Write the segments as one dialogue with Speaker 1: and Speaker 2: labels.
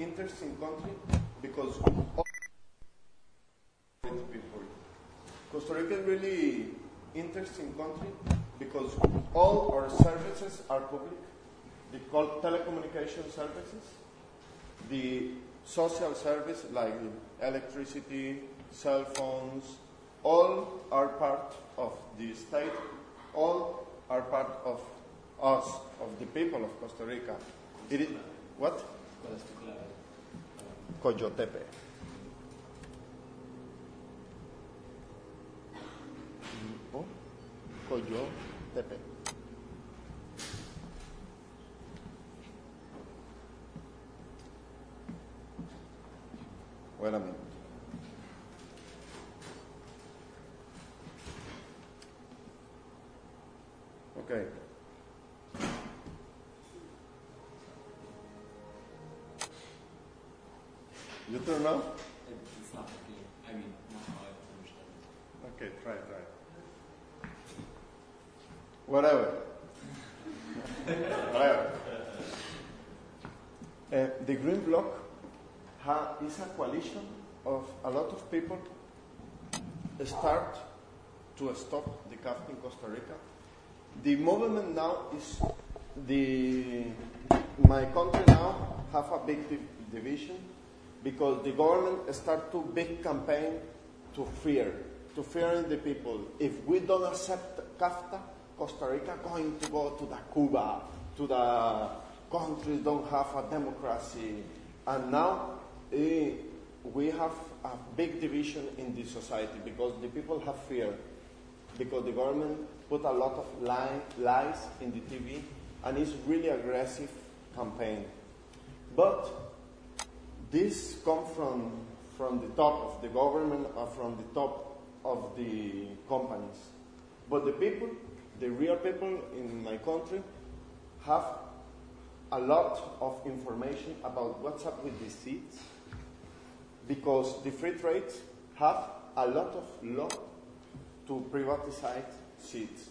Speaker 1: interesting country because all people. Costa Rica is really interesting country because all our services are public. They call telecommunication services, the social service like electricity, cell phones, all are part of the state, all are part of us, of the people of Costa Rica. It is, what? Coyotepe. Oh, Coyotepe. Wait a minute. Okay. You turn off?
Speaker 2: It's not clear. I mean, not how I understand.
Speaker 1: Okay, try. Whatever. Whatever. The Green Bloc is a coalition of a lot of people start to stop the CAFTA in Costa Rica. The movement now is my country now have a big division because the government start to big campaign to fear the people. If we don't accept CAFTA, Costa Rica going to go to the Cuba, to the countries don't have a democracy, and now we have a big division in the society because the people have fear, because the government put a lot of lies in the TV, and it's really aggressive campaign. But this comes from the top of the government or from the top of the companies. But the people, the real people in my country, have a lot of information about what's up with the seeds, because the free trade have a lot of law to privatize seeds.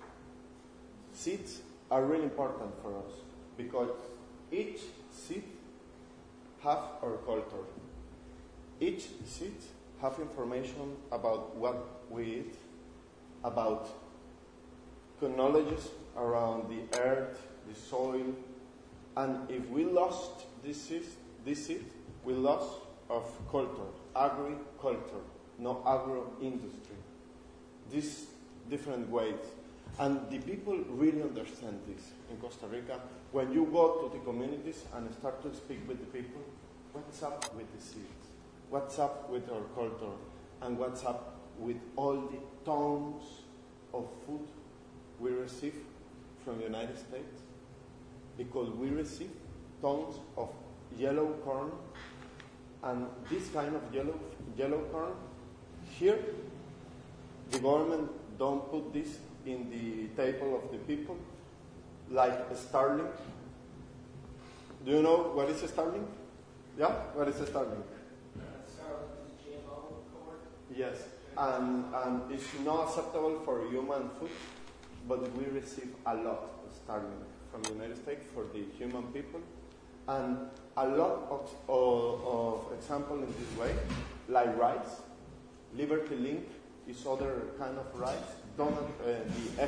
Speaker 1: Seeds are really important for us because each seed have our culture. Each seed have information about what we eat, about technologies around the earth, the soil, and if we lost this seed, we lost of culture, agriculture, no agro-industry. These different ways. And the people really understand this in Costa Rica. When you go to the communities and start to speak with the people, what's up with the seeds? What's up with our culture? And what's up with all the tons of food we receive from the United States? Because we receive tons of yellow corn, and this kind of yellow corn, here, the government don't put this in the table of the people, like Starlink. Do you know what is Starlink? Yeah? What is Starlink?
Speaker 3: Starlink is GMO corn.
Speaker 1: Yes. And it's not acceptable for human food, but we receive a lot of Starlink from the United States for the human people. And a lot of example in this way, like rice. Liberty Link is other kind of rice. The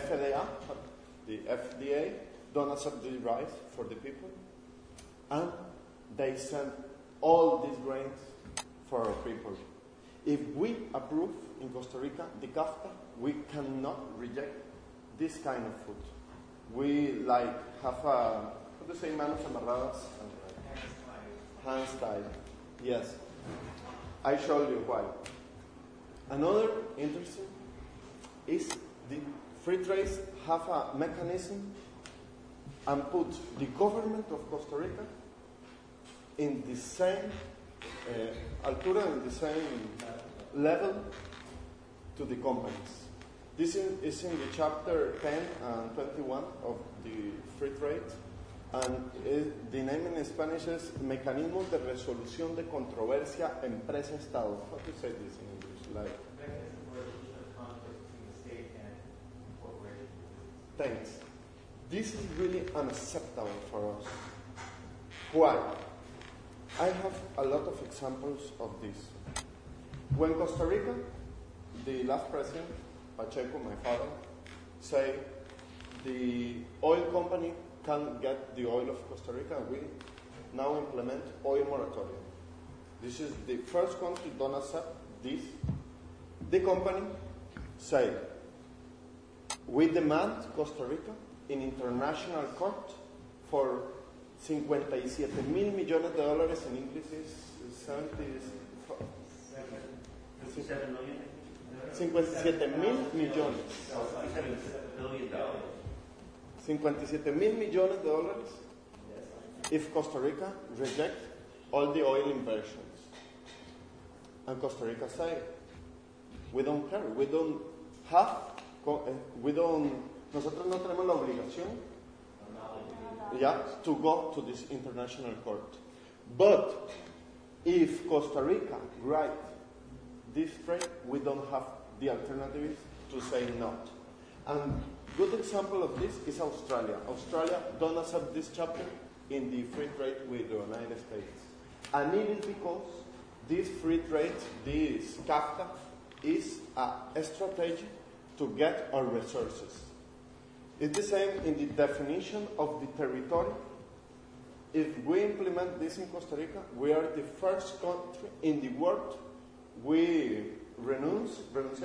Speaker 1: FDA don't accept the rice for the people. And they send all these grains for our people. If we approve in Costa Rica the CAFTA, we cannot reject this kind of food. We have how do you say, manos amarradas? Hands tied. Yes. I show you why. Another interesting is the free trade have a mechanism and put the government of Costa Rica in the same altura, in the same level to the companies. This is in the chapter 10 and 21 of the free trade, and the name in Spanish is Mecanismos de Resolución de Controversia Empresa-Estado. How to say this in English? Like
Speaker 3: Mechanism for resolution of conflict between the state and corporation.
Speaker 1: Thanks. This is really unacceptable for us. Why? I have a lot of examples of this. When Costa Rica, the last president, Pacheco, my father, say the oil company can get the oil of Costa Rica, we now implement oil moratorium. This is the first country don't accept this. The company say, we demand Costa Rica in international court for 57 mil millones de dólares, in English is
Speaker 3: 57 million?
Speaker 1: 57 mil millones.
Speaker 3: $57 billion.
Speaker 1: 57 mil millones de dólares if Costa Rica reject all the oil inversions. And Costa Rica say, we don't care, we don't have, nosotros no tenemos la obligación, to go to this international court. But if Costa Rica write this trade, we don't have the alternative to say not. And good example of this is Australia. Australia don't accept this chapter in the free trade with the United States. And it is because this free trade, this CAFTA, is a strategy to get our resources. It's the same in the definition of the territory. If we implement this in Costa Rica, we are the first country in the world we renounce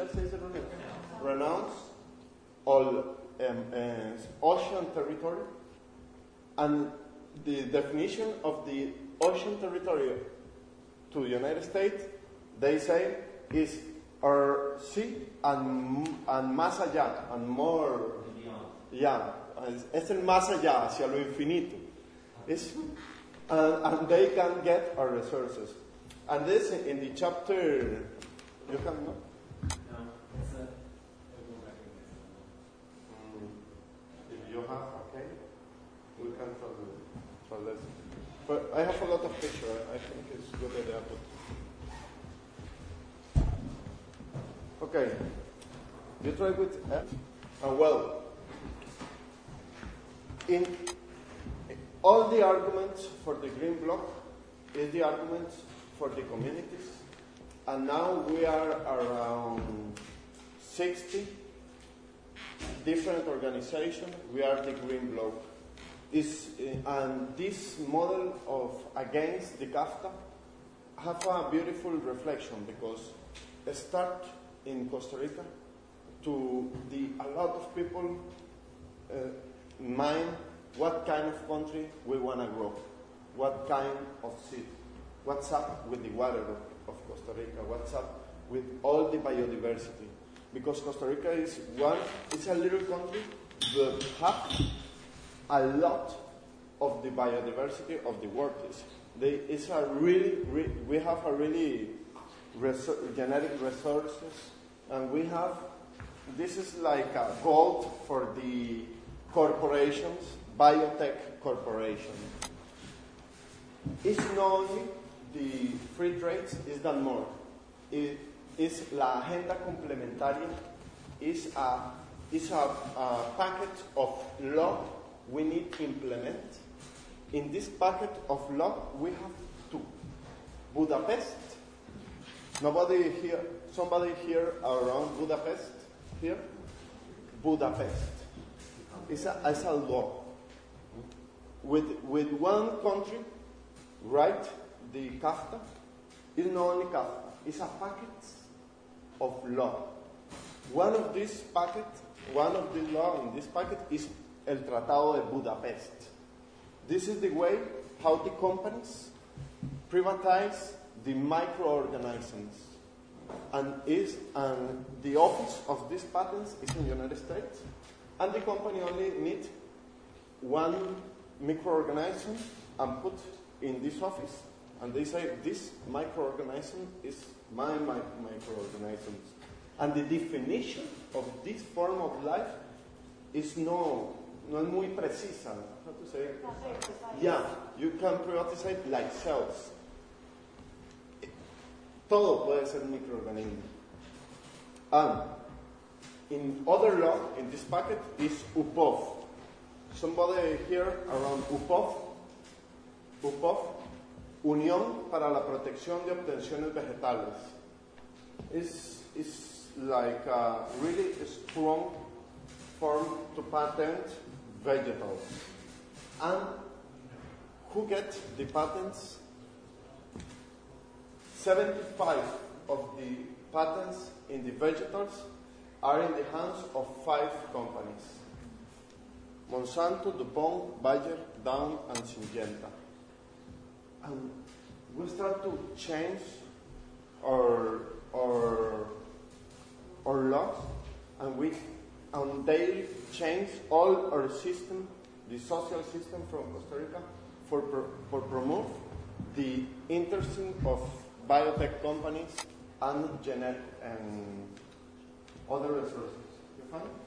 Speaker 1: all ocean territory, and the definition of the ocean territory to the United States, they say, is our sea and más allá, and more, es el más allá, hacia lo infinito. And they can get our resources. And this in the chapter, you can know? If you have, okay, we can translate. But I have a lot of pictures. I think it's good that I put. Okay, you try with F. Well, in all the arguments for the green bloc is the arguments for the communities, and now we are around 60 different organizations. We are the green bloc. And this model of against the CAFTA have a beautiful reflection, because it start in Costa Rica to a lot of people mind what kind of country we want to grow, what kind of seed, what's up with the water of Costa Rica, what's up with all the biodiversity. Because Costa Rica is a little country that have a lot of the biodiversity of the world. We have a really genetic resources, and this is like a gold for the corporations, biotech corporations. It's not only the free trades, it's done more. It is la agenda complementaria, is a packet of law we need to implement. In this packet of law, we have two. Budapest. Somebody here around Budapest? Here? Budapest. It's a law. With one country, right, the CAFTA, is not only CAFTA, it's a packet of law. One of the law in this packet is El Tratado de Budapest. This is the way how the companies privatize the microorganisms. And the office of these patents is in the United States. And the company only needs one microorganism and put in this office. And they say, this microorganism is my microorganisms. And the definition of this form of life is no es muy precisa. How to say it? Yeah, you can privatize like cells. Todo puede ser microorganismo. And in other law, in this packet, is UPOV. Somebody here around UPOV? UPOV Unión para la Protección de Obtenciones Vegetales. Is like a really strong form to patent vegetables. And who get the patents? 75 of the patents in the vegetables are in the hands of 5 companies: Monsanto, DuPont, Bayer, Dow, and Syngenta. And we start to change our laws, and they change all our system, the social system from Costa Rica, for promote the interesting of biotech companies and genetic and other resources. You find it?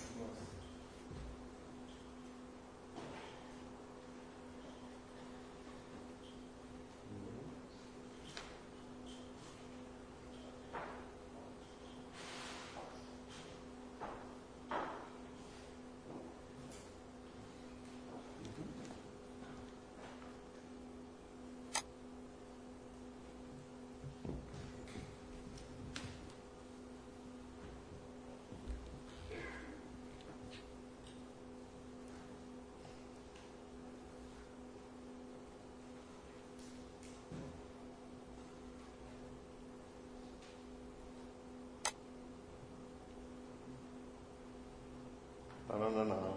Speaker 1: No.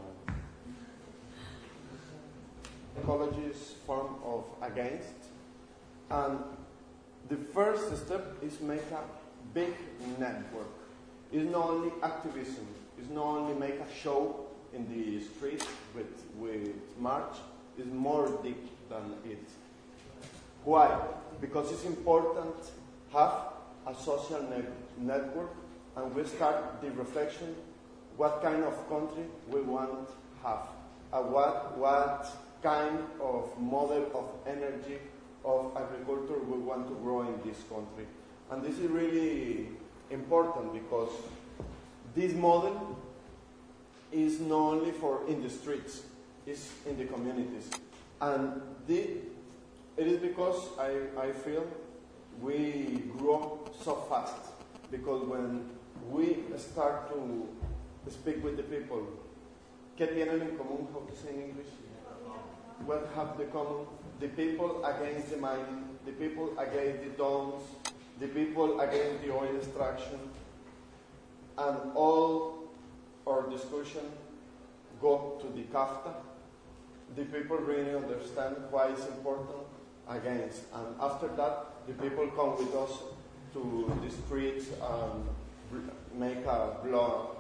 Speaker 1: Ecology is form of against, and the first step is make a big network. It's not only activism. It's not only make a show in the street with march. It's more deep than it. Why? Because it's important have a social network, and we start the reflection. What kind of country we want to have? What kind of model of energy, of agriculture we want to grow in this country? And this is really important because this model is not only for in the streets, it's in the communities. And it is because I feel we grow so fast, because when we start to speak with the people, ¿qué tienen en común? How to say in English? What have the common? The people against the mining, the people against the dams, the people against the oil extraction, and all our discussion go to the CAFTA. The people really understand why it's important against, and after that, the people come with us to the streets and make a blog,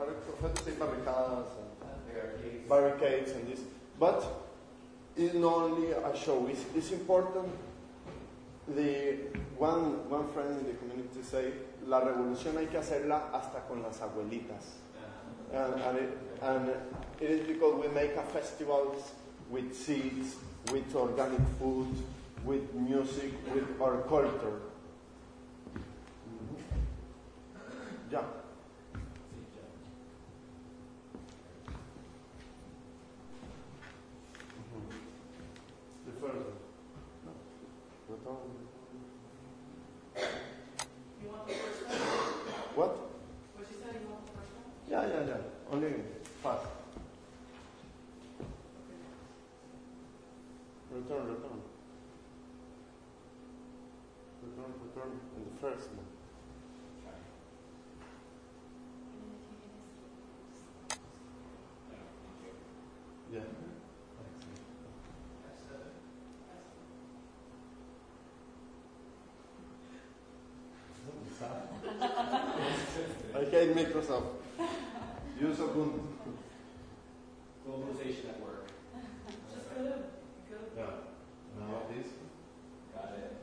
Speaker 1: barricades and this. But it's not only a show, it's important. One friend in the community say, la revolución hay que hacerla hasta con las abuelitas. And it is because we make a festivals with seeds, with organic food, with music, with our culture. Yeah. The first one. No.
Speaker 4: You want the first one?
Speaker 1: What?
Speaker 4: What you said, you want the first one?
Speaker 1: Yeah. Only fast. Return. Return in the first one. Yeah. I hate Microsoft. Use Ubuntu.
Speaker 2: Globalization at work.
Speaker 4: Just good.
Speaker 1: Yeah. Now this.
Speaker 2: Got it.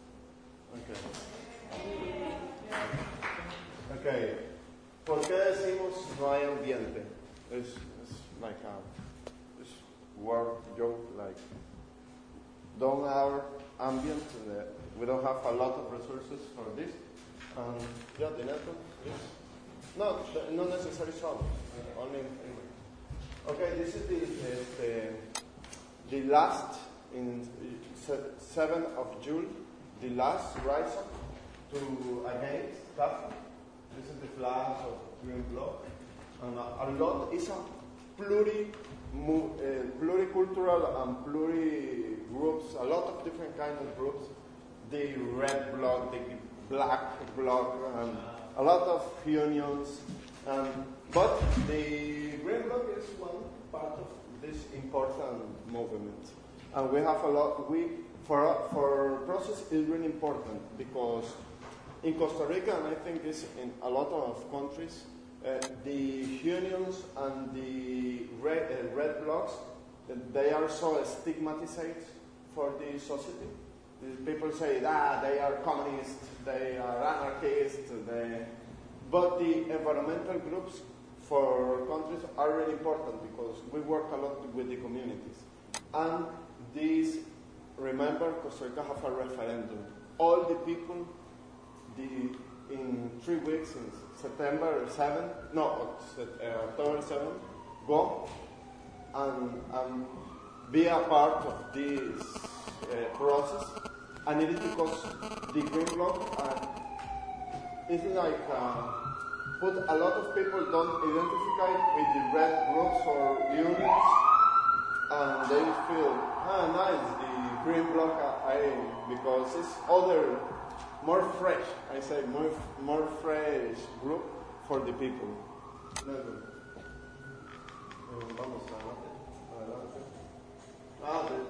Speaker 1: Okay. ¿Por qué decimos no hay ambiente? It's like a word joke, like don't have ambient. We don't have a lot of resources for this. Yeah, the network is not necessarily solved. Only. Okay, this is the last in 7th of June, the last rise up to against Kafka. This is the flag of Green Bloc. And a lot is a pluricultural and pluri-groups, a lot of different kinds of groups. The red bloc, the black bloc, and a lot of unions. But the Green Bloc is one part of this important movement. And we have a lot, for process is really important because in Costa Rica, and I think this in a lot of countries, the unions and the red blocs, they are so stigmatized for the society. The people say, they are communists, they are anarchists, but the environmental groups for countries are really important because we work a lot with the communities. And these, remember, Costa Rica have a referendum. All the people, in 3 weeks, in October 7, go and be a part of this process. And it is because the Green Bloc is like put a lot of people don't identify with the red groups or unions, and they feel nice the Green Bloc because it's other more fresh. I say more fresh group for the people. Vamos adelante.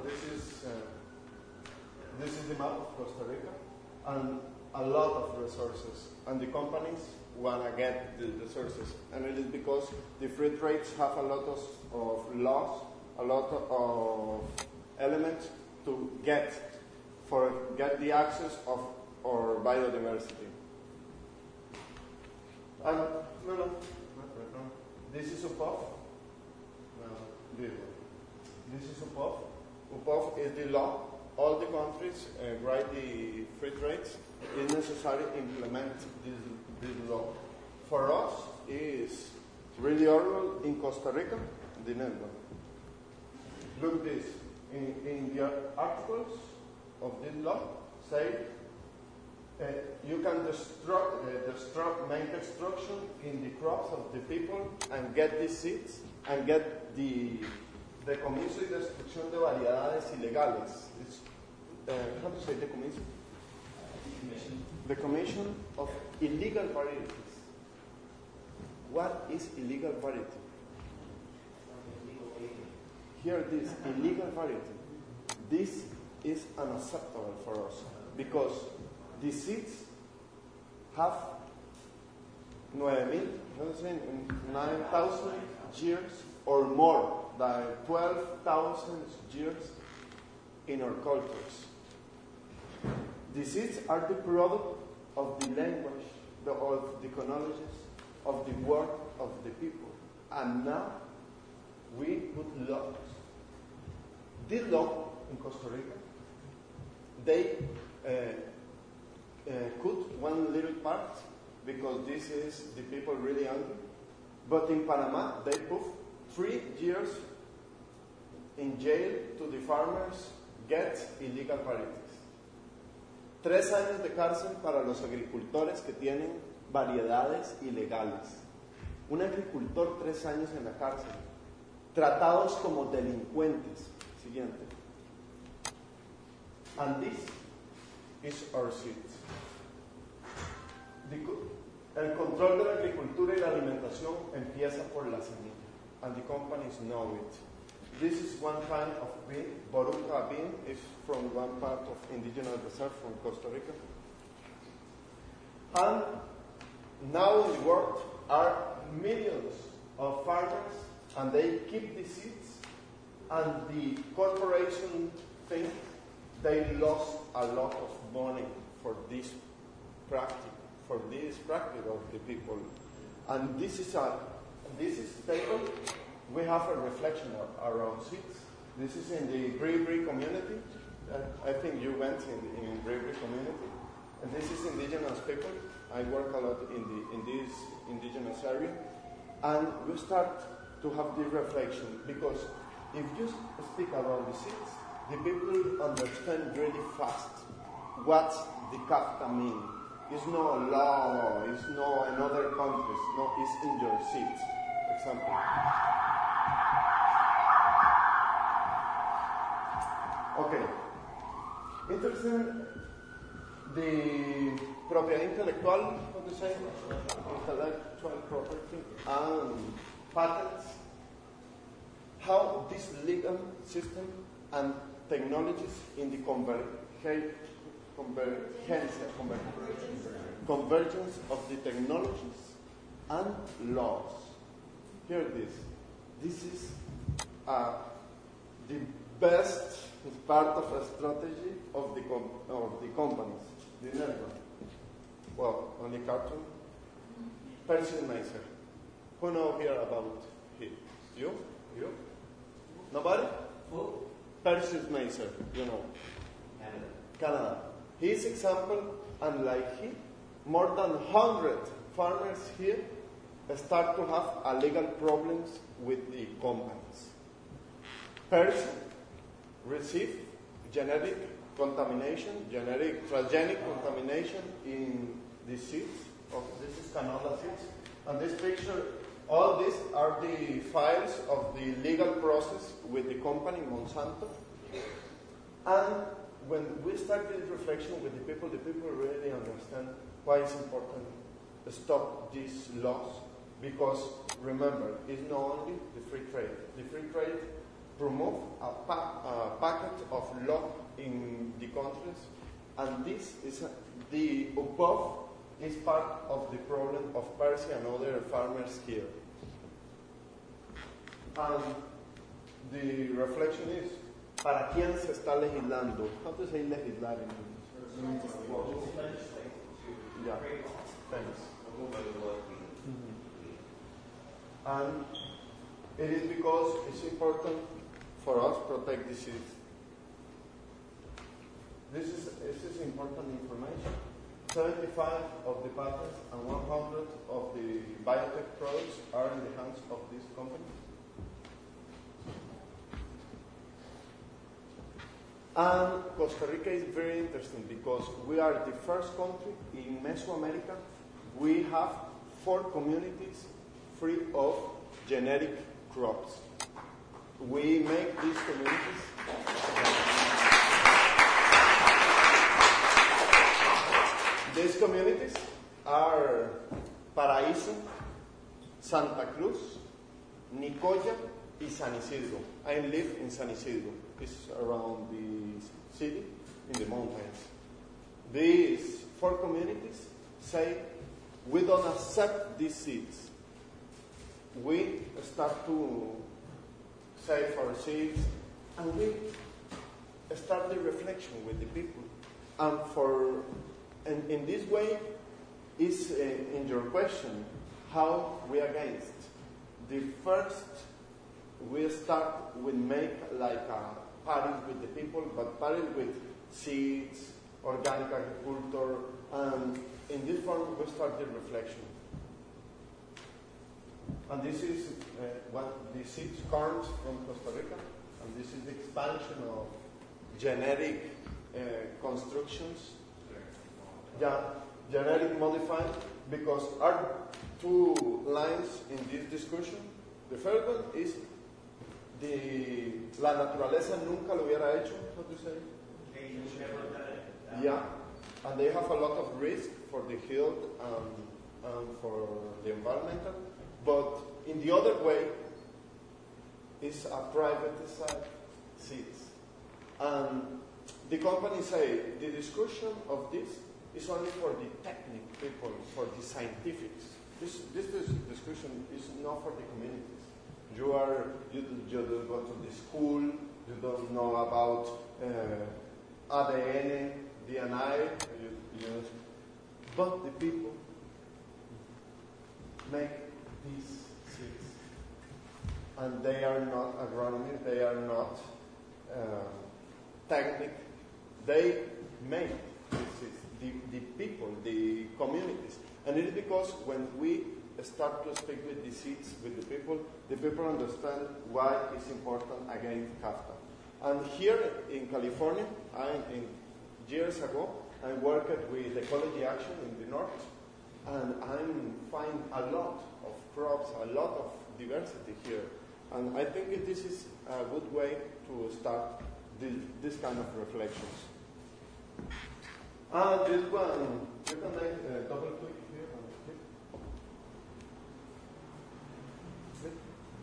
Speaker 1: This is the map of Costa Rica, and a lot of resources, and the companies want to get the resources, and it is because the free trades have a lot of laws, a lot of elements to get the access of our biodiversity. And this is UPOF. This is UPOF. UPOF is the law. All the countries write the free trades. It's necessary to implement this law. For us, is really horrible in Costa Rica, the network. Look this. In the articles of this law, say you can make destruction in the crops of the people and get the seeds and get the decomiso y destrucción de variedades ilegales. It's, how to say decomiso? The commission of illegal varieties. What is illegal variety? Here this, illegal variety. This is unacceptable for us because the seeds have 9,000 years or more than 12,000 years in our cultures. The seeds are the product of the language, of the chronologies, of the work of the people. And now we put laws. This law in Costa Rica, they cut one little part because this is the people really angry. But in Panama, they put 3 years in jail to the farmers get illegal varieties. 3 años de cárcel para los agricultores que tienen variedades ilegales. Un agricultor 3 años en la cárcel. Tratados como delincuentes. Siguiente. And this is our seeds. El control de la agricultura y la alimentación empieza por la semilla. And the companies know it. This is one kind of bean. Boruca bean is from one part of indigenous reserve from Costa Rica. And now in the world are millions of farmers, and they keep the seeds, and the corporation think they lost a lot of money for this practice of the people. And this is table. We have a reflection around seeds. This is in the Bribri community. I think you went in Bribri community. And this is indigenous people. I work a lot in this indigenous area. And we start to have this reflection because if you speak about the seeds, the people understand really fast what the CAFTA mean. It's no law, it's no another countries, no, it's in your seats. Example. Okay. Interesting, the propiedad intelectual, what do you say? Intellectual property and patents. How this legal system and technologies in the convergence of the technologies and laws. Hear this. This is the best part of a strategy of the companies, the network. Well, only cartoon. Percy Mason. Who know here about him? You? Nobody?
Speaker 3: Who?
Speaker 1: Percy Mason, you know. Canada. His example, unlike he, more than 100 farmers here start to have legal problems with the companies. Percy received genetic contamination, genetic transgenic contamination in the seeds. This is canola seeds. And this picture, all these are the files of the legal process with the company Monsanto. And when we start this reflection with the people really understand why it's important to stop these laws. Because remember, it's not only the free trade. The free trade promote a packet of law in the countries, and this is the above is part of the problem of Percy and other farmers here. And the reflection is, ¿para quién se está legislando? How to say legislar in English? Yeah, thanks. And it is because it's important for us to protect the seeds. This is important information. 75 of the patents and 100 of the biotech products are in the hands of this company. And Costa Rica is very interesting because we are the first country in Mesoamerica. We have 4 communities free of genetic crops. We make these communities. These communities are Paraíso, Santa Cruz, Nicoya, and San Isidro. I live in San Isidro. It's around the city, in the mountains. These 4 communities say, we don't accept these seeds. We start to save our seeds, and we start the reflection with the people. And in this way, is in your question, how we against. The first, we start with make like a party with the people, but party with seeds, organic agriculture, and in this form we start the reflection. And this is what the seeds comes from Costa Rica, and this is the expansion of genetic constructions. Yeah, genetic modified, because are 2 lines in this discussion. The first one is la naturaleza nunca lo hubiera hecho, how to say? Yeah, and they have a lot of risk for the health and for the environmental. But in the other way, is a privatized seeds. And the company say the discussion of this is only for the technical people, for the scientifics. This discussion is not for the communities. You don't go to the school, you don't know about ADN, DNA, but the people make these seeds. And they are not agronomy, they are not technical. They make these seeds. The people, the communities. And it is because when we start to speak with the seeds, with the people understand why it's important against CAFTA. And here in California, years ago, I worked with Ecology Action in the north, and I find a lot of crops, a lot of diversity here. And I think this is a good way to start this kind of reflections. And this one, you can make a double click here and click. Click.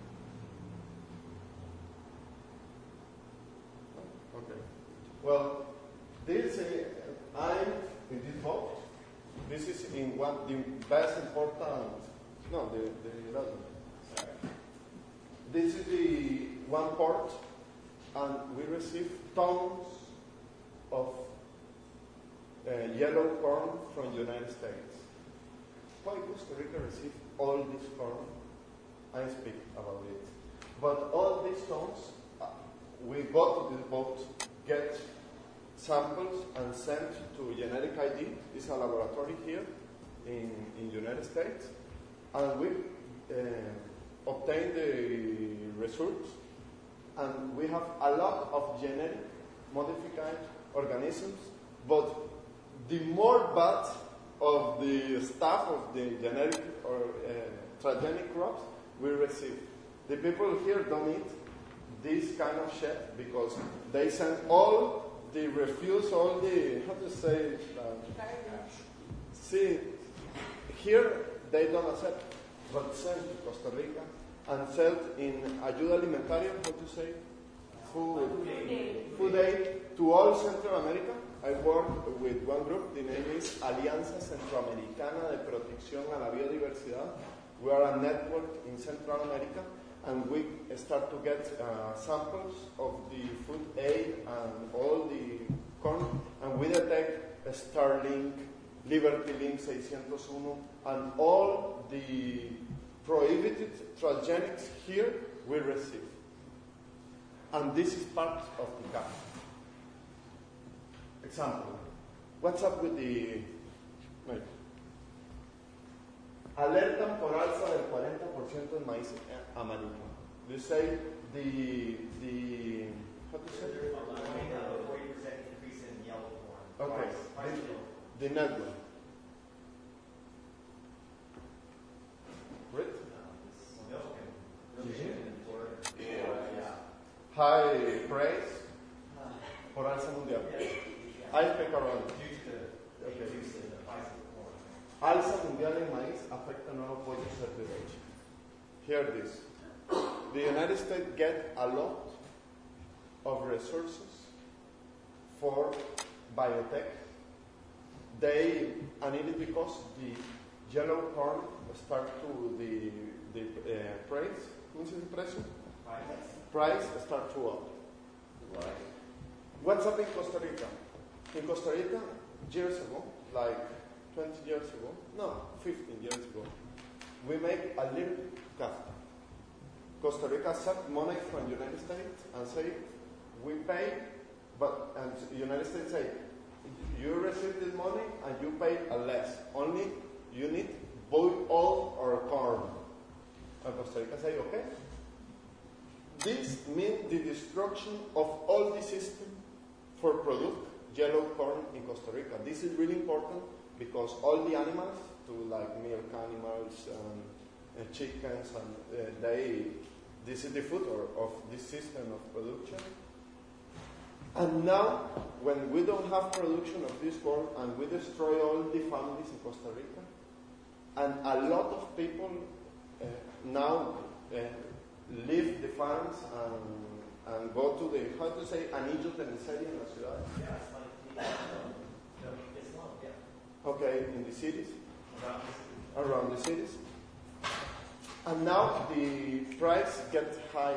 Speaker 1: Okay. Well, this I'm in this boat. This is in the best important. No, the 11. Sorry. This is the one port, and we receive tons of yellow corn from the United States. Why Costa Rica receive all this corn? I speak about it. But all these tons, we go to this boat, get samples and sent to Genetic ID. It's a laboratory here in the United States. And we obtain the results. And we have a lot of genetic modified organisms, but the more bad of the stuff of the genetic or transgenic crops we receive. The people here don't eat this kind of shit because they send all the refuse, all the, how to say, see, here they don't accept, but sent to Costa Rica and sell in ayuda alimentaria, how to say, food aid to all Central America. I work with one group, the name is Alianza Centroamericana de Protección a la Biodiversidad. We are a network in Central America, and we start to get samples of the food aid and all the corn, and we detect Starlink, Liberty Link 601, and all the prohibited transgenics here we receive. And this is part of the gap. Example, what's up with the... Wait. Alertan por alza del 40% en maíz amarillo. You say the how to say?
Speaker 3: 40% increase in yellow corn.
Speaker 1: Okay. The net one. Right? High price por alza mundial. Hay pecarón. Okay. Alza mundial en maíz afecta nuevo pollo certification. Hear this. The United States get a lot of resources for biotech. And it is because the yellow corn start to the price. ¿Cómo se dice precio? Price start to up. What's up in Costa Rica? In Costa Rica, years ago, like 20 years ago, no, 15 years ago, we make a little CAFTA. Costa Rica accept money from the United States and say, we pay, and the United States say, you receive this money and you pay a less. Only you need boiled oil or corn. And Costa Rica say, okay. This means the destruction of all the system for product yellow corn in Costa Rica. This is really important because all the animals, like milk animals and chickens, and this is the food of this system of production. And now, when we don't have production of this corn and we destroy all the families in Costa Rica, and a lot of people now leave the farms and go to the, how to say, anillos de miseria en la ciudad.
Speaker 3: Yeah, it's like it's long, yeah.
Speaker 1: Okay, in the cities. Around the cities. And now the price gets high.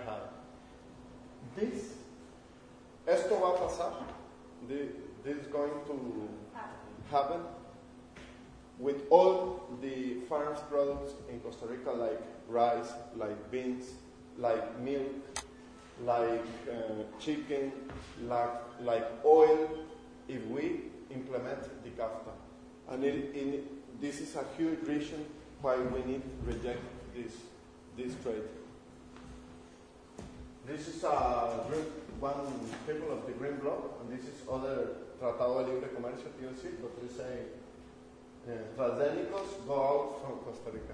Speaker 1: Esto va a pasar. This is going to happen with all the farms products in Costa Rica, like rice, like beans, like milk, like chicken, like oil, if we implement the CAFTA. And this is a huge reason why we need to reject this trade. This is one people of the Green Bloc, and this is other Tratado de Libre Comercio, TLC, but we say transgénicos go out from Costa Rica.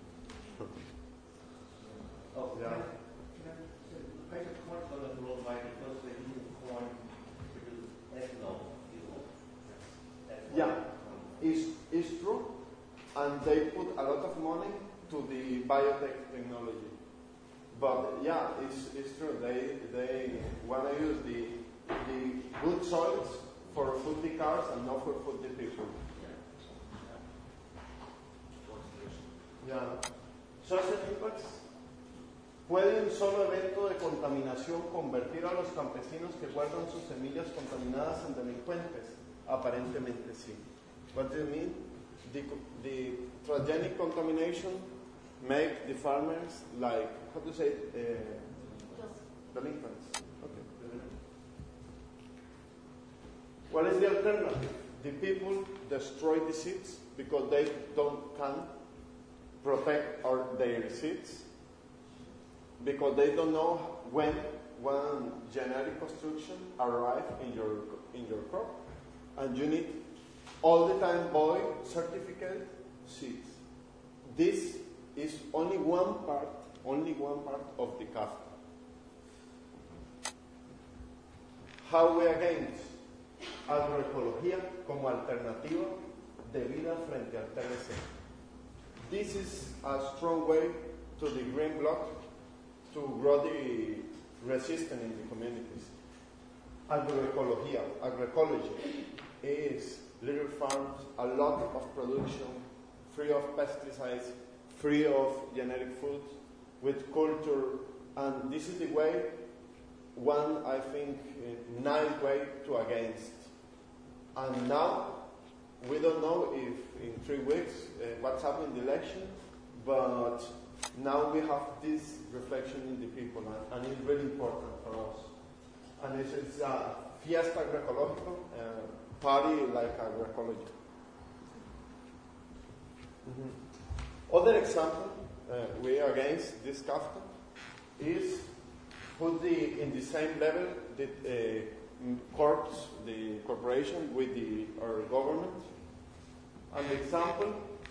Speaker 3: Oh,
Speaker 1: Yeah.
Speaker 3: can I say, the price of corn is going up worldwide because they use corn to produce ethanol fuel.
Speaker 1: Yeah, it's true, and they put a lot of money to the biotech technology. But yeah, it's true. They want to use the good soils for food the cars and not for food the people. Yeah. Social impacts. ¿Puede un solo evento de contaminación convertir a los campesinos que guardan sus semillas contaminadas en delincuentes? Aparentemente sí. What do you mean? The transgenic contamination make the farmers like, how do you say, delinquents. Okay. What is the alternative? The people destroy the seeds because they can protect their seeds, because they don't know when one genetic construction arrive in your crop, and you need all the time buy certificate seeds. This is only one part of the CAFTA. How we against agroecología como alternativa de vida frente al TLC. This is a strong way to the Green Bloc to grow the resistance in the communities. Agroecology is little farms, a lot of production, free of pesticides, free of genetic food, with culture, and this is the way, one, I think, nice way to against. And now, we don't know if in 3 weeks what's happening in the election, but now we have this reflection in the people, and it's really important for us. And it's a fiesta agroecológico, party like agroecology. Other example we are against this CAFTA is put in the same level the the corporation with our government. An example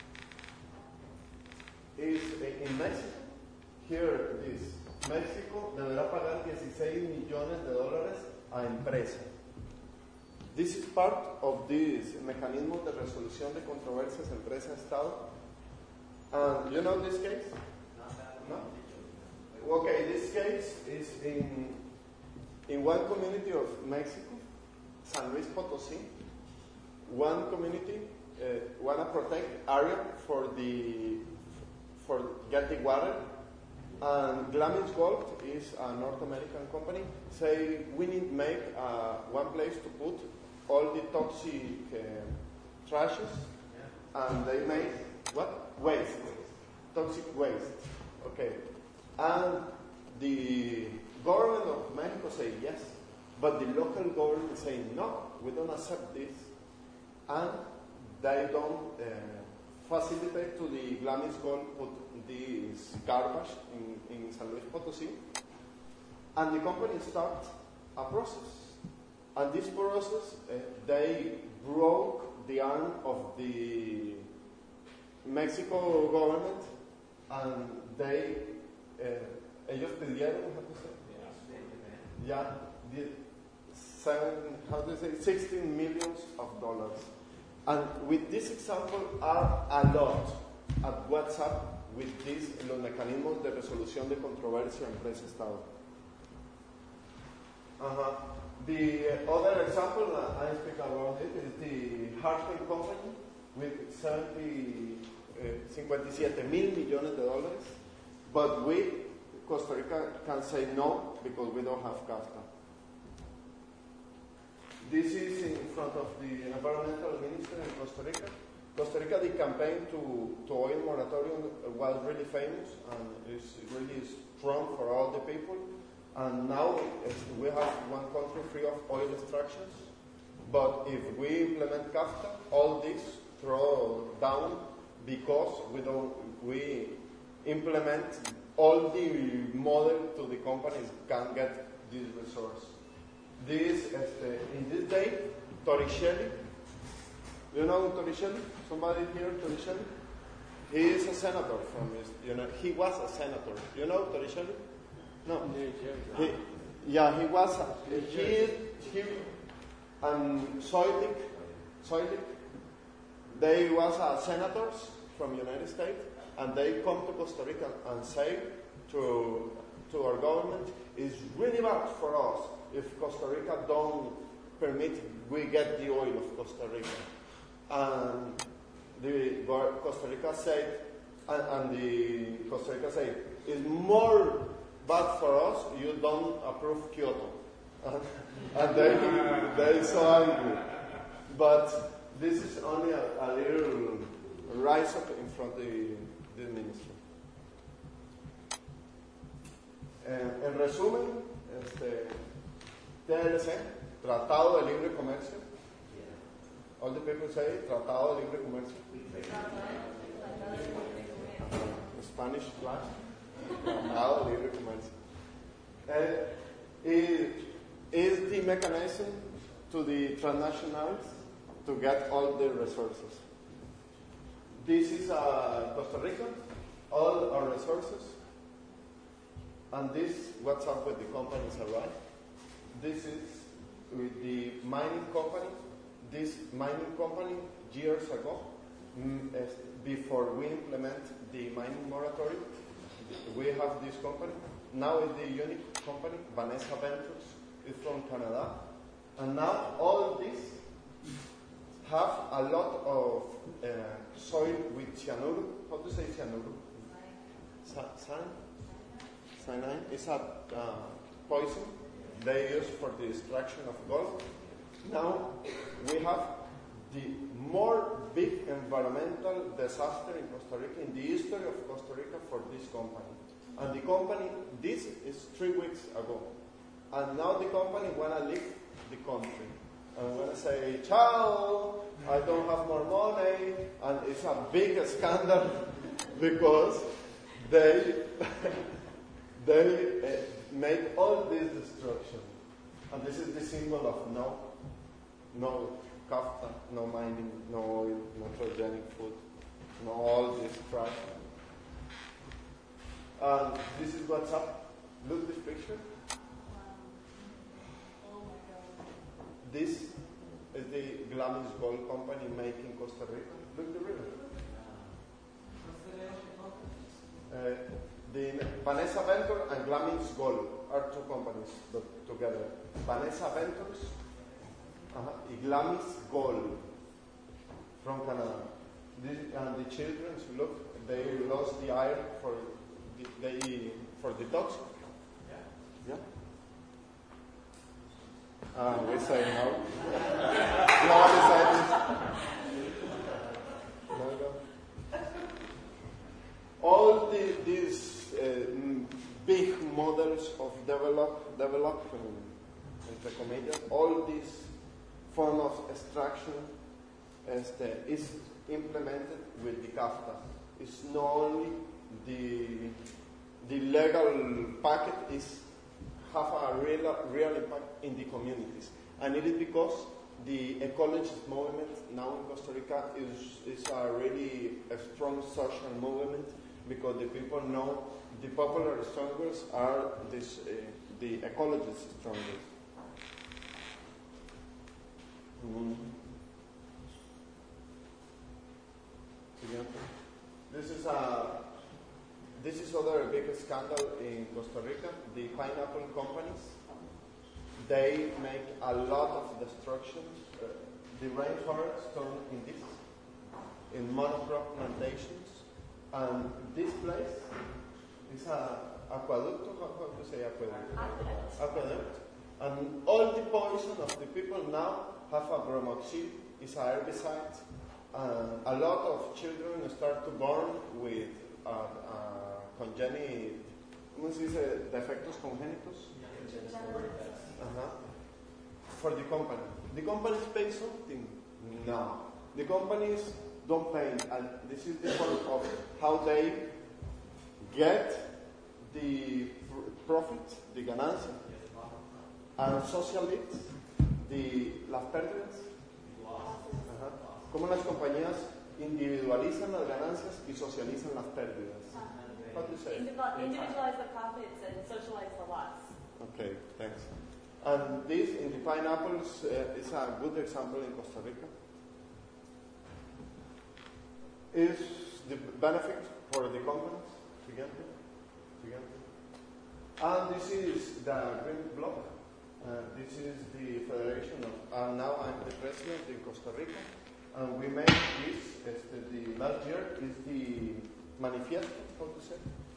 Speaker 1: is in Mexico. Here it is. México deberá pagar $16 millones a empresas. This is part of this mecanismo de resolución de controversias empresa-estado. And you know this case? No? Okay, this case is in one community of Mexico, San Luis Potosí. One community want to protect area for getting water, and Glamis Gold is a North American company. Say we need to make one place to put all the toxic trashes, and they make what? Waste. Toxic waste. Okay. And the government of Mexico say yes, but the local government say no, we don't accept this. And they don't facilitate to the Glamis Gold put this garbage in San Luis Potosí. And the company starts a process. And this process, they broke the arm of the Mexico government, and they, ellos pidieron, $16 million. And with this example are a lot at WhatsApp with los mecanismos de resolución de controversia empresa-estado. The other example that I speak about it is the Hartwell company with $57 million, but we, Costa Rica, can say no because we don't have CAFTA. This is in front of the environmental minister in Costa Rica. Costa Rica, the campaign to oil moratorium was really famous and is really strong for all the people. And now we have one country free of oil extractions. But if we implement CAFTA, all this throw down because we implement all the model to the companies can get this resource. This, in this day, Torricelli, you know Torricelli? Somebody here, Torricelli? He is a senator from his, he was a senator. You know Torricelli? No. He was, he and Soilik, they was senators from United States, and they come to Costa Rica and say to our government, it's really bad for us if Costa Rica don't permit we get the oil of Costa Rica. And the Costa Rica said, it's more bad for us, you don't approve Kyoto. And they so angry. But this is only a little rise up in front of the ministry. En resumen, TLC, Tratado de Libre Comercio. All the people say Tratado de Libre Comercio. Spanish flag. Tratado de Libre Comercio. Is the mechanism to the transnationals to get all the resources. This is Costa Rica, all our resources. And this, what's up with the companies arrive. This is with the mining company. This mining company, years ago, before we implement the mining moratorium, we have this company. Now it's the unique company, Vanessa Ventures, is from Canada. And now all this have a lot of soil with cyanuro. How to say cyanuro? Cyanide. It's a poison they use for the extraction of gold. Now we have the more big environmental disaster in Costa Rica, in the history of Costa Rica for this company. And the company, this is 3 weeks ago. And now the company want to leave the country. And want to say, ciao, I don't have more money. And it's a big scandal because they made all this destruction. And this is the symbol of no kafta, no mining, no oil, no transgenic food, no all this trash. And this is what's up. Look this picture.
Speaker 4: Oh my God.
Speaker 1: This is the Glamis Gold Company making Costa Rica. Look the river. The Vanessa Venture and Glamis Gold are two companies together. Vanessa Ventures and Glamis Gold from Canada. And the children, look, they lost the iron for the toxic. Yeah. We say no. Nobody said this. No. All these big models of development, entre comillas, all this form of extraction is implemented with the CAFTA. It's not only the legal packet is have a real impact in the communities. And it is because the ecologist movement now in Costa Rica is a really strong social movement, because the people know the popular strongest are the ecologist strongest. This is other big scandal in Costa Rica. The pineapple companies, they make a lot of destruction. The rainforest turn in monocrop plantations, and this place is a aqueducto. How to say aqueduct? Aqueduct. And all the poison of the people now have a bromoxil. It's a herbicide. And a lot of children start to born with congenital, ¿cómo se dice? Defectos congénitos. For the company. The companies pay something? No. The companies don't pay. And this is the point of how they get the profit, the ganancia, and social leads, las pérdidas. Ajá. Cómo las compañías individualizan las ganancias y socializan las pérdidas. What do you say?
Speaker 5: Individualize the profits and socialize the loss.
Speaker 1: Okay, thanks. And this in the pineapples is a good example in Costa Rica. Is the benefit for the companies? Siguiente. And this is the Green Bloc. This is the federation of, and now I'm the president in Costa Rica. And we made this, the last year is the manifiesto, how to say?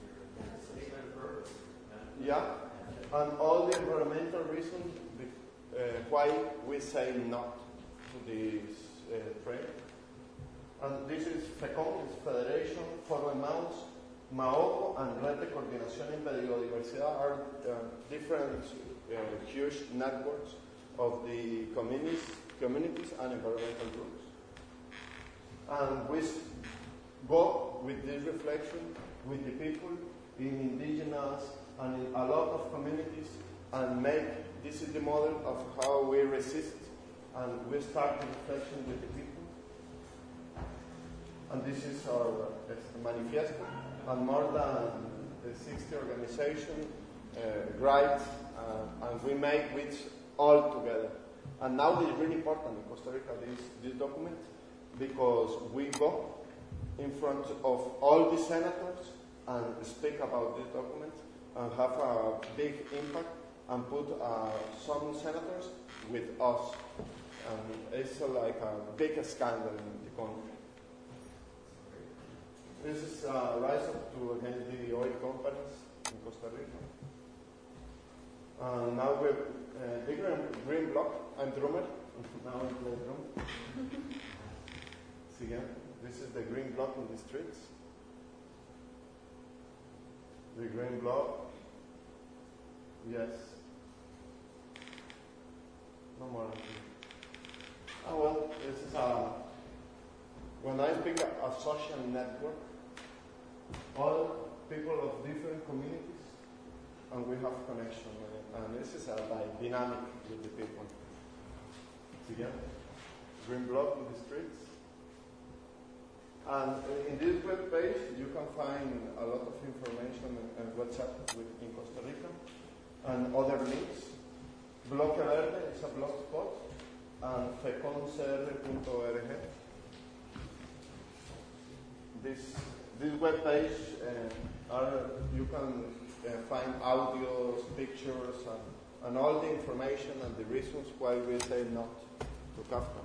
Speaker 1: Yeah, and all the environmental reasons why we say no to this trade. And this is FECOM, it's Federation for Mounts, MAOCO, and Red de Coordinación en Biodiversidad are different huge networks of the communities and environmental groups. And we go with this reflection with the people in indigenous and in a lot of communities and make, this is the model of how we resist, and we start the reflection with the people. And this is our manifesto, and more than 60 organizations write, and we make which all together. And now it's really important in Costa Rica, this document, because we go in front of all the senators and speak about this document and have a big impact and put some senators with us. And it's like a big scandal in the country. This is rise up to against the oil companies in Costa Rica. Now we're the Green Bloc. I'm drummer. Now I play drum. See again. This is the Green Bloc in the streets. The Green Bloc. Yes. No more. Oh well, this is when I speak a social network, all people of different communities, and we have connection. And this is like dynamic with the people. Again, Green Bloc in the streets. And in this web page, you can find a lot of information and WhatsApp in Costa Rica and other links. Bloque Verde is a blog spot, and feconcr.org. This web page you can find audios, pictures, and all the information and the reasons why we say not to Kafka.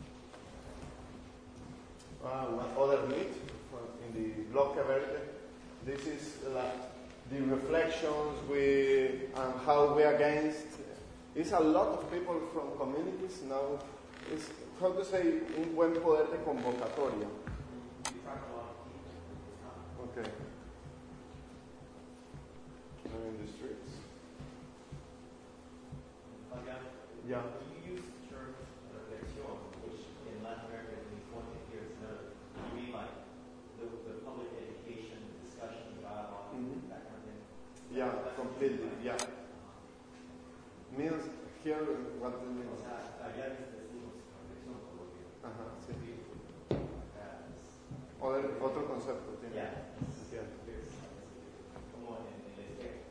Speaker 1: One other link in the Bloque Verde. This is the reflections and how we against. It's a lot of people from communities now. It's how to say un buen poder de convocatoria. Okay. I'm in the streets. Yeah.
Speaker 6: You use the term reflexión, which in Latin America means one to hear another. You mean like the public education, discussion, dialogue, that kind of thing?
Speaker 1: Yeah, completely. Yeah. Means here what it means.
Speaker 6: Allá decimos reflexión coloquial.
Speaker 1: Ajá, sí. Otro concepto tiene.
Speaker 6: Yeah.
Speaker 1: Yeah.
Speaker 6: Como en el espejo.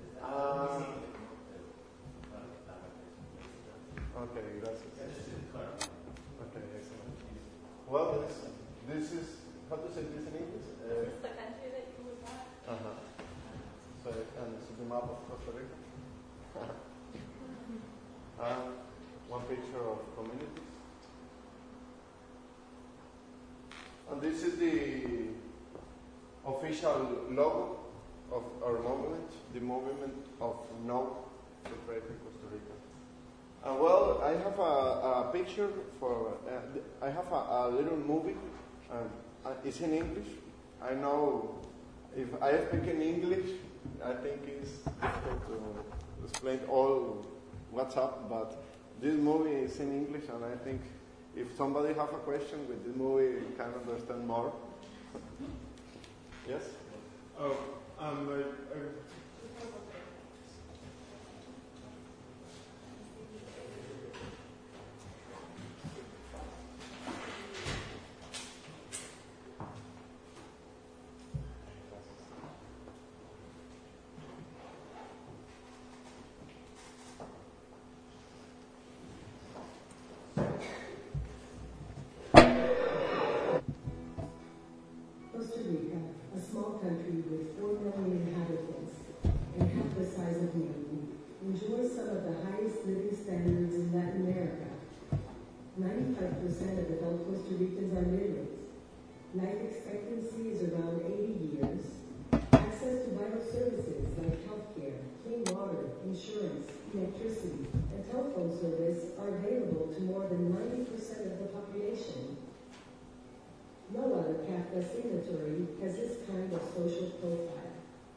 Speaker 1: Okay, gracias. Okay, excellent. Well, this is, how to say this in English?
Speaker 5: Is this the country that you would want?
Speaker 1: Uh-huh. So, and this is the map of Costa Rica. One picture of communities. And this is the official logo of our movement, the movement of No to Trade in Costa Rica. Well, I have a picture for, I have a little movie, it's in English. I know if I speak in English, I think it's difficult to explain all what's up, but this movie is in English, and I think if somebody have a question with this movie, you can understand more. Yes?
Speaker 7: Costa Rica, a small country with 4 million inhabitants and half the size of Maine, enjoys some of the highest living standards in Latin America. 95% of adult Costa Ricans are literate. Life expectancy is around 80 years. Access to vital services like healthcare, clean water, insurance, electricity, and telephone service are available to more than 90% of the population. No other CAFTA signatory has this kind of social profile.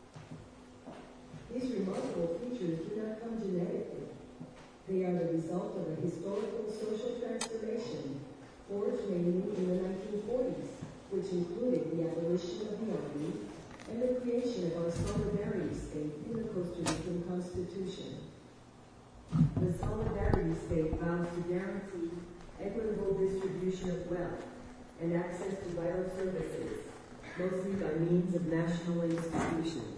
Speaker 7: These remarkable features do not come genetically. They are the result of a historical social transformation forged mainly in the 1940s, which included the abolition of the army and the creation of our solidarity state in the Costa Rican Constitution. The solidarity state vows to guarantee equitable distribution of wealth and access to vital services, mostly by means of national institutions.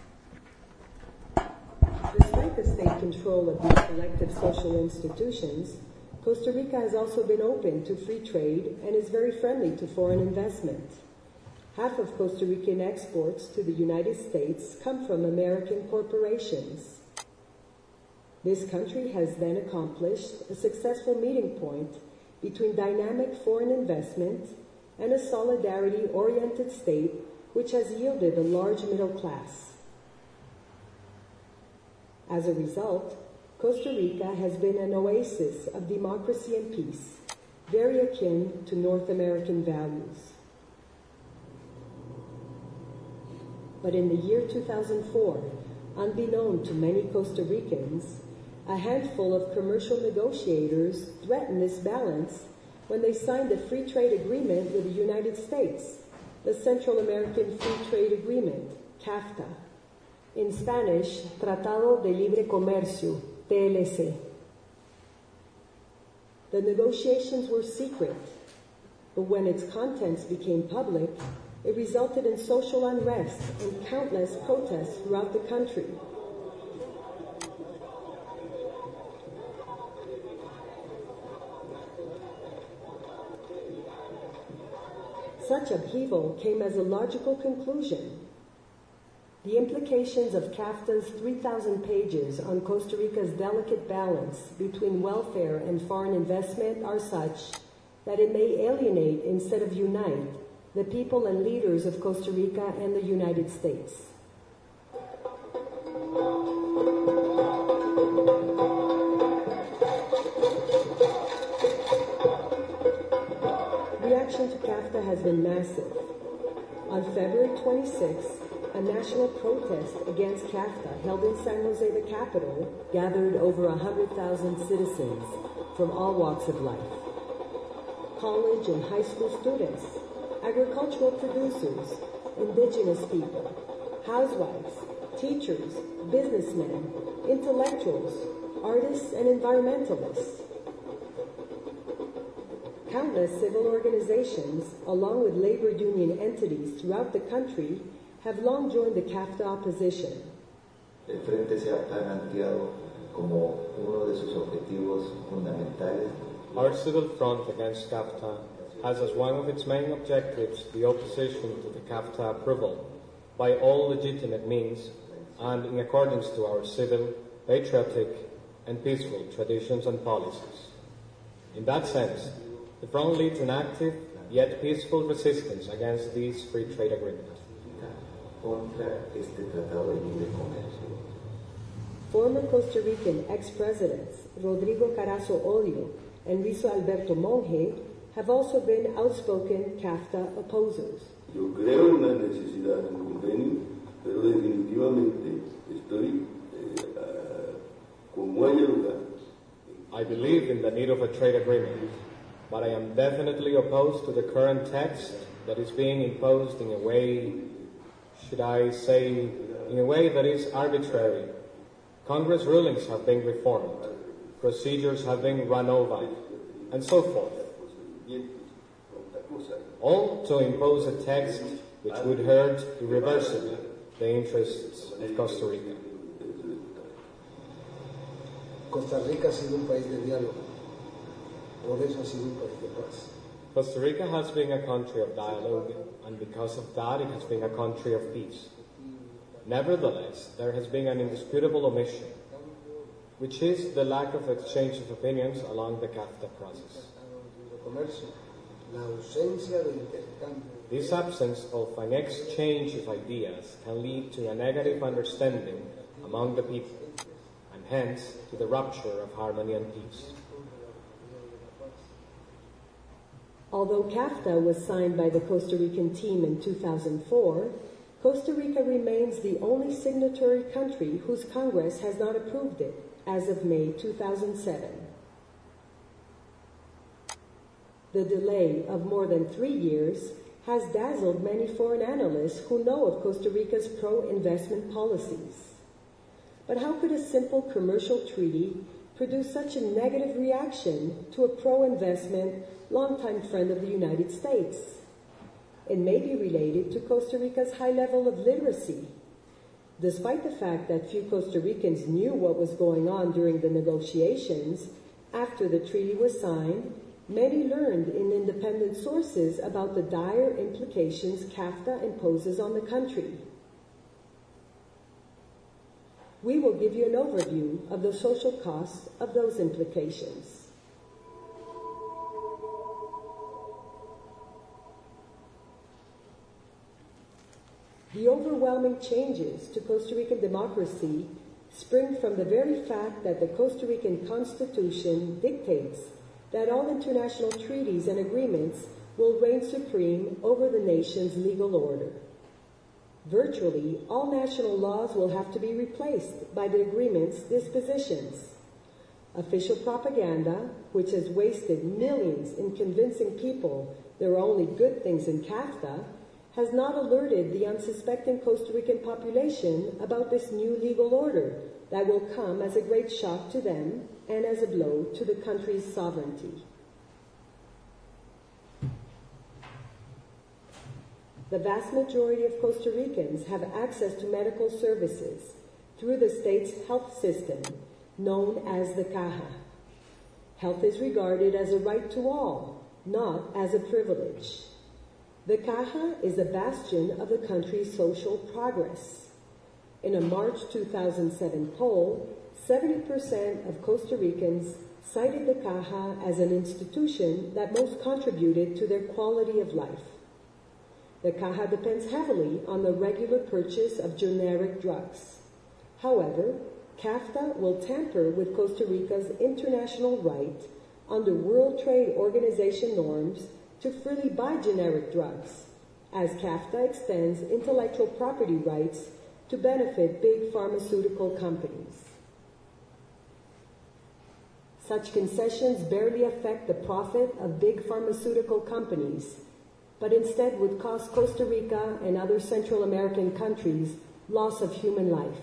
Speaker 7: Despite the state control of these collective social institutions, Costa Rica has also been open to free trade and is very friendly to foreign investment. Half of Costa Rican exports to the United States come from American corporations. This country has then accomplished a successful meeting point between dynamic foreign investment and a solidarity-oriented state which has yielded a large middle class. As a result, Costa Rica has been an oasis of democracy and peace, very akin to North American values. But in the year 2004, unbeknown to many Costa Ricans, a handful of commercial negotiators threatened this balance when they signed a free trade agreement with the United States, the Central American Free Trade Agreement, CAFTA. In Spanish, Tratado de Libre Comercio, TLC. The negotiations were secret, but when its contents became public, it resulted in social unrest and countless protests throughout the country. Such upheaval came as a logical conclusion. The implications of CAFTA's 3,000 pages on Costa Rica's delicate balance between welfare and foreign investment are such that it may alienate instead of unite the people and leaders of Costa Rica and the United States. Reaction to CAFTA has been massive. On February 26th, a national protest against CAFTA held in San Jose, the capital, gathered over 100,000 citizens from all walks of life. College and high school students, agricultural producers, indigenous people, housewives, teachers, businessmen, intellectuals, artists, and environmentalists. Countless civil organizations, along with labor union entities throughout the country, have long joined the CAFTA opposition.
Speaker 8: El Frente se ha planteado como uno de sus objetivos fundamentales.
Speaker 9: Our civil front against CAFTA has as one of its main objectives the opposition to the CAFTA approval by all legitimate means and in accordance to our civil, patriotic, and peaceful traditions and policies. In that sense, the front leads an active yet peaceful resistance against this free trade agreement.
Speaker 7: Former Costa Rican ex-presidents Rodrigo Carazo Odio and Luis Alberto Monge have also been outspoken CAFTA opposers.
Speaker 10: Yo creo en la necesidad de un convenio, pero definitivamente estoy como haya lugar.
Speaker 9: I believe in the need of a trade agreement, but I am definitely opposed to the current text that is being imposed in a way should I say, in a way that is arbitrary. Congress rulings have been reformed, procedures have been run over, and so forth. All to impose a text which would hurt irreversibly the interests of Costa Rica.
Speaker 11: Costa Rica ha sido un país de diálogo, por eso ha sido un país de paz.
Speaker 9: Costa Rica has been a country of dialogue, and because of that it has been a country of peace. Nevertheless, there has been an indisputable omission, which is the lack of exchange of opinions along the CAFTA process. This absence of an exchange of ideas can lead to a negative understanding among the people, and hence to the rupture of harmony and peace.
Speaker 7: Although CAFTA was signed by the Costa Rican team in 2004, Costa Rica remains the only signatory country whose Congress has not approved it as of May 2007. The delay of more than 3 years has dazzled many foreign analysts who know of Costa Rica's pro-investment policies. But how could a simple commercial treaty produce such a negative reaction to a pro-investment, longtime friend of the United States? It may be related to Costa Rica's high level of literacy. Despite the fact that few Costa Ricans knew what was going on during the negotiations, after the treaty was signed, many learned in independent sources about the dire implications CAFTA imposes on the country. We will give you an overview of the social costs of those implications. The overwhelming changes to Costa Rican democracy spring from the very fact that the Costa Rican Constitution dictates that all international treaties and agreements will reign supreme over the nation's legal order. Virtually all national laws will have to be replaced by the agreement's dispositions. Official propaganda, which has wasted millions in convincing people there are only good things in CAFTA, has not alerted the unsuspecting Costa Rican population about this new legal order that will come as a great shock to them and as a blow to the country's sovereignty. The vast majority of Costa Ricans have access to medical services through the state's health system, known as the Caja. Health is regarded as a right to all, not as a privilege. The Caja is a bastion of the country's social progress. In a March 2007 poll, 70% of Costa Ricans cited the Caja as an institution that most contributed to their quality of life. The Caja depends heavily on the regular purchase of generic drugs. However, CAFTA will tamper with Costa Rica's international right under World Trade Organization norms to freely buy generic drugs, as CAFTA extends intellectual property rights to benefit big pharmaceutical companies. Such concessions barely affect the profit of big pharmaceutical companies, but instead would cost Costa Rica and other Central American countries loss of human life.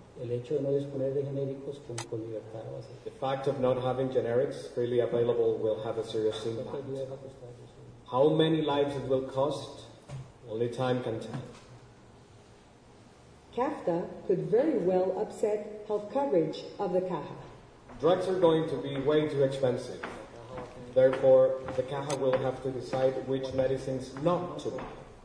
Speaker 9: The fact of not having generics freely available will have a serious impact. How many lives it will cost, only time can tell.
Speaker 7: CAFTA could very well upset health coverage of the Caja.
Speaker 9: Drugs are going to be way too expensive. Therefore, the Caja will have to decide which medicines not to buy.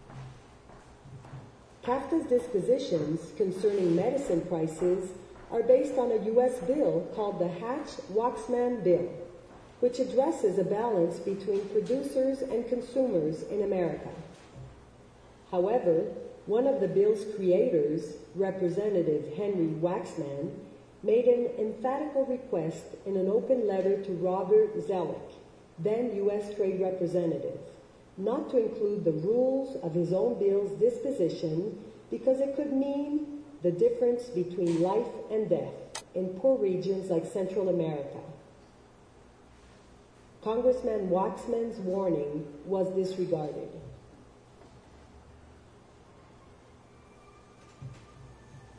Speaker 7: CAFTA's dispositions concerning medicine prices are based on a U.S. bill called the Hatch-Waxman Bill, which addresses a balance between producers and consumers in America. However, one of the bill's creators, Representative Henry Waxman, made an emphatical request in an open letter to Robert Zoellick, then U.S. Trade Representative, not to include the rules of his own bill's disposition because it could mean the difference between life and death in poor regions like Central America. Congressman Waxman's warning was disregarded.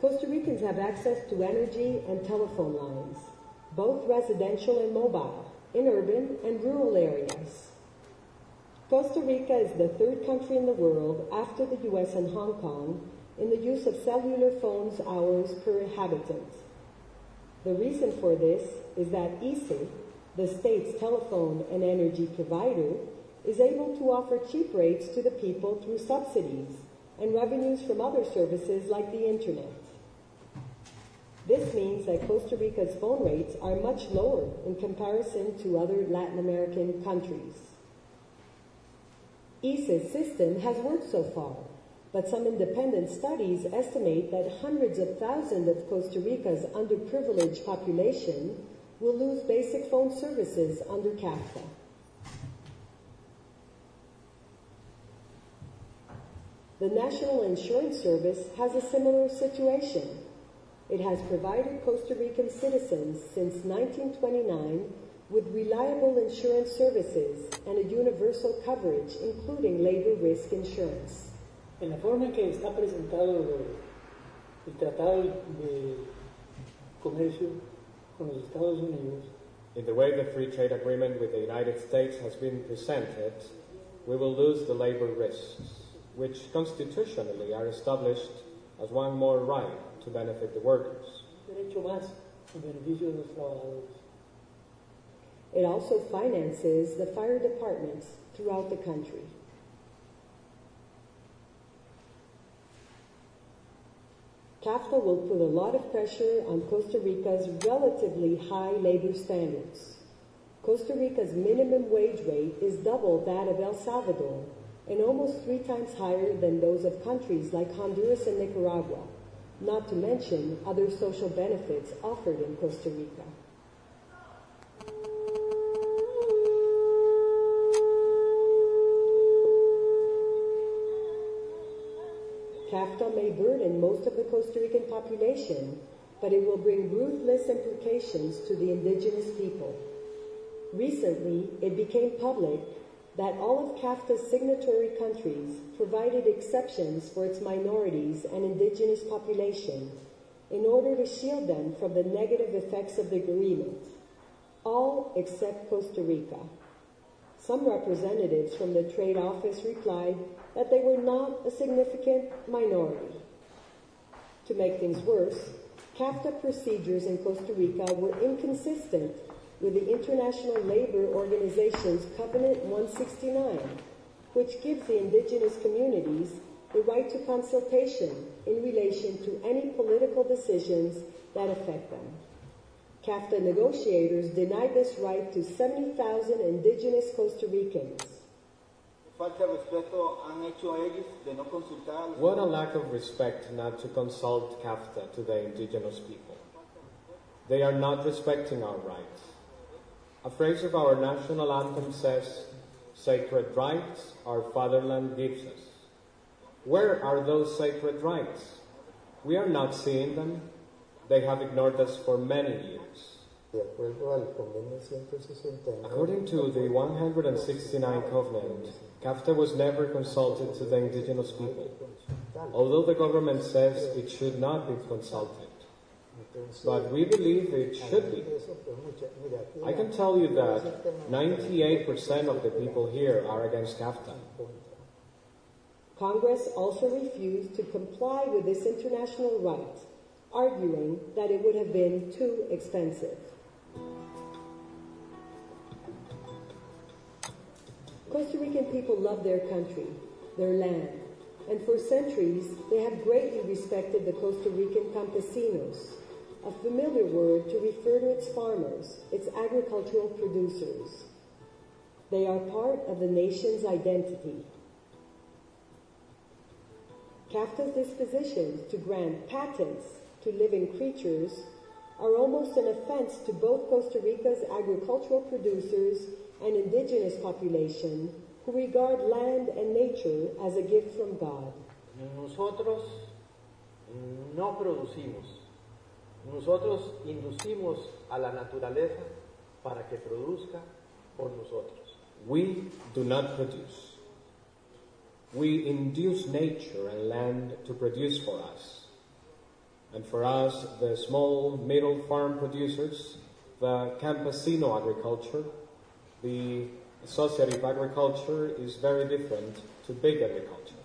Speaker 7: Costa Ricans have access to energy and telephone lines, both residential and mobile, in urban and rural areas. Costa Rica is the third country in the world after the US and Hong Kong in the use of cellular phones hours per inhabitant. The reason for this is that ICE, the state's telephone and energy provider, is able to offer cheap rates to the people through subsidies and revenues from other services like the internet. This means that Costa Rica's phone rates are much lower in comparison to other Latin American countries. ICE's system has worked so far, but some independent studies estimate that hundreds of thousands of Costa Rica's underprivileged population will lose basic phone services under CAFTA. The National Insurance Service has a similar situation. It has provided Costa Rican citizens since 1929 with reliable insurance services and a universal coverage, including labor risk insurance.
Speaker 12: En la forma en que está presentado el Tratado de Comercio con los Estados Unidos,
Speaker 9: in the way the free trade agreement with the United States has been presented, we will lose the labor risks, which constitutionally are established as one more right to benefit the workers.
Speaker 12: derecho más en beneficio de los trabajadores.
Speaker 7: It also finances the fire departments throughout the country. CAFTA will put a lot of pressure on Costa Rica's relatively high labor standards. Costa Rica's minimum wage rate is double that of El Salvador and almost 3 times higher than those of countries like Honduras and Nicaragua, not to mention other social benefits offered in Costa Rica. CAFTA may burden most of the Costa Rican population, but it will bring ruthless implications to the indigenous people. Recently, it became public that all of CAFTA's signatory countries provided exceptions for its minorities and indigenous population in order to shield them from the negative effects of the agreement. All except Costa Rica. Some representatives from the trade office replied that they were not a significant minority. To make things worse, CAFTA procedures in Costa Rica were inconsistent with the International Labor Organization's Covenant 169, which gives the indigenous communities the right to consultation in relation to any political decisions that affect them. CAFTA negotiators denied this right to 70,000 indigenous Costa Ricans.
Speaker 13: Falta de respeto han hecho ellos de no consultar a los...
Speaker 9: What a lack of respect not to consult CAFTA to the indigenous people. They are not respecting our rights. A phrase of our national anthem says, "Sacred rights our fatherland gives us." Where are those sacred rights? We are not seeing them. They have ignored us for many years. According to the 169 Covenant, CAFTA was never consulted to the indigenous people, although the government says it should not be consulted. But we believe it should be. I can tell you that 98% of the people here are against CAFTA.
Speaker 7: Congress also refused to comply with this international right, arguing that it would have been too expensive. Costa Rican people love their country, their land, and for centuries they have greatly respected the Costa Rican campesinos, a familiar word to refer to its farmers, its agricultural producers. They are part of the nation's identity. CAFTA's dispositions to grant patents to living creatures are almost an offense to both Costa Rica's agricultural producers and indigenous population who regard land and nature as a gift from God.
Speaker 14: Nosotros no producimos. Nosotros inducimos a la naturaleza para que produzca por nosotros.
Speaker 9: We do not produce. We induce nature and land to produce for us. And for us, the small, middle farm producers, the campesino agriculture, the associative agriculture is very different to big agriculture.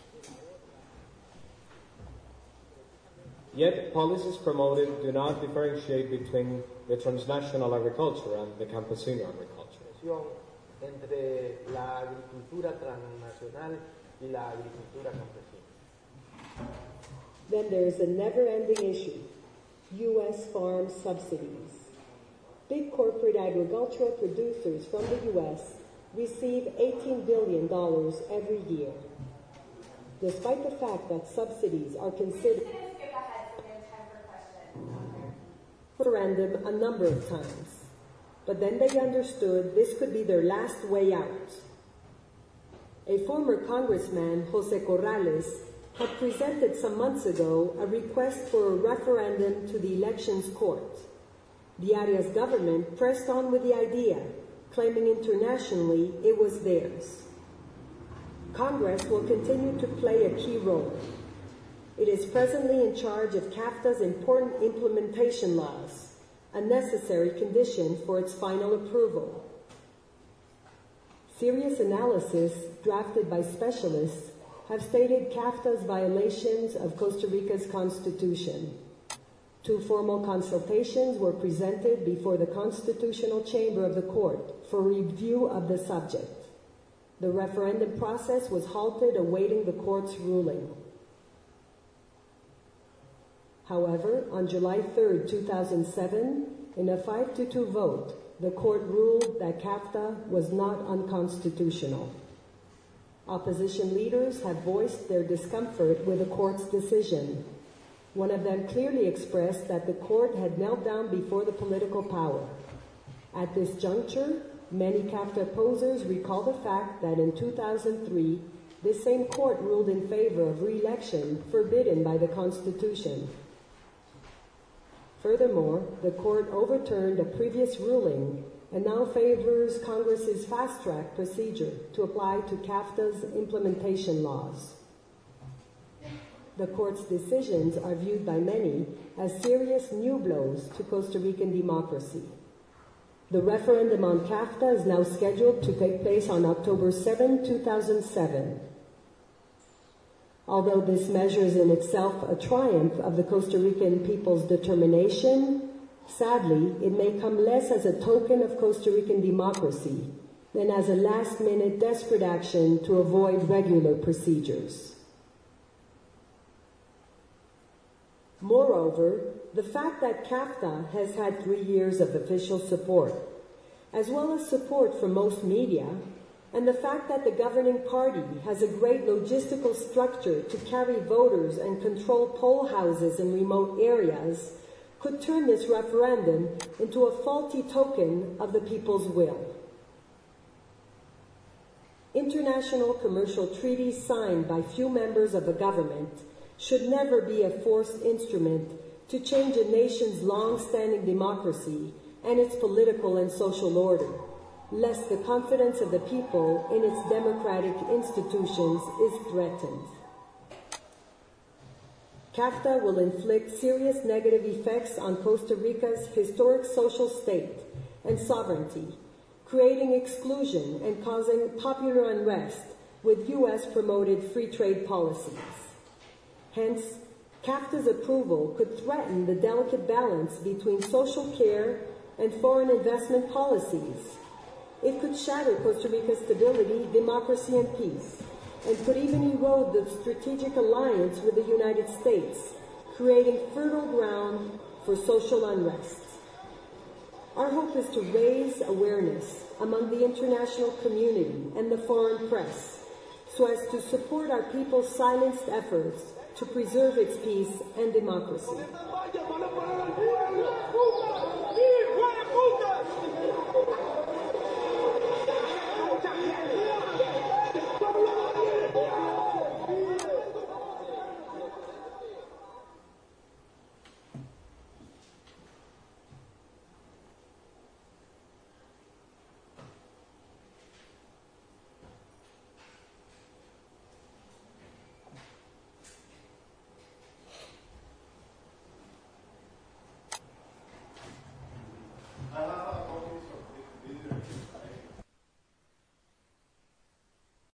Speaker 9: Yet, policies promoted do not differentiate between the transnational agriculture and the campesino agriculture.
Speaker 14: Entre la agricultura transnacional y la agricultura campesina.
Speaker 7: Then there is a never-ending issue, U.S. farm subsidies. Big corporate agricultural producers from the U.S. receive $18 billion every year. Despite the fact that subsidies are considered referendum a number of times, but then they understood this could be their last way out. A former congressman, Jose Corrales, had presented some months ago a request for a referendum to the Elections Court. The Arias government pressed on with the idea, claiming internationally it was theirs. Congress will continue to play a key role. It is presently in charge of CAFTA's important implementation laws, a necessary condition for its final approval. Serious analysis drafted by specialists have stated CAFTA's violations of Costa Rica's constitution. 2 formal consultations were presented before the Constitutional Chamber of the Court for review of the subject. The referendum process was halted awaiting the court's ruling. However, on July 3, 2007, in a 5-2 vote, the court ruled that CAFTA was not unconstitutional. Opposition leaders have voiced their discomfort with the court's decision. One of them clearly expressed that the court had knelt down before the political power. At this juncture, many CAFTA opposers recall the fact that in 2003, this same court ruled in favor of re-election forbidden by the Constitution. Furthermore, the court overturned a previous ruling and now favors Congress's fast-track procedure to apply to CAFTA's implementation laws. The court's decisions are viewed by many as serious new blows to Costa Rican democracy. The referendum on CAFTA is now scheduled to take place on October 7, 2007. Although this measure is in itself a triumph of the Costa Rican people's determination, sadly, it may come less as a token of Costa Rican democracy than as a last-minute desperate action to avoid regular procedures. Moreover, the fact that CAFTA has had 3 years of official support, as well as support from most media, and the fact that the governing party has a great logistical structure to carry voters and control poll houses in remote areas could turn this referendum into a faulty token of the people's will. International commercial treaties signed by few members of the government should never be a forced instrument to change a nation's long-standing democracy and its political and social order, lest the confidence of the people in its democratic institutions is threatened. CAFTA will inflict serious negative effects on Costa Rica's historic social state and sovereignty, creating exclusion and causing popular unrest with U.S.-promoted free trade policies. Hence, CAFTA's approval could threaten the delicate balance between social care and foreign investment policies. It could shatter Costa Rica's stability, democracy, and peace, and could even erode the strategic alliance with the United States, creating fertile ground for social unrest. Our hope is to raise awareness among the international community and the foreign press, so as to support our people's silenced efforts to preserve its peace and democracy.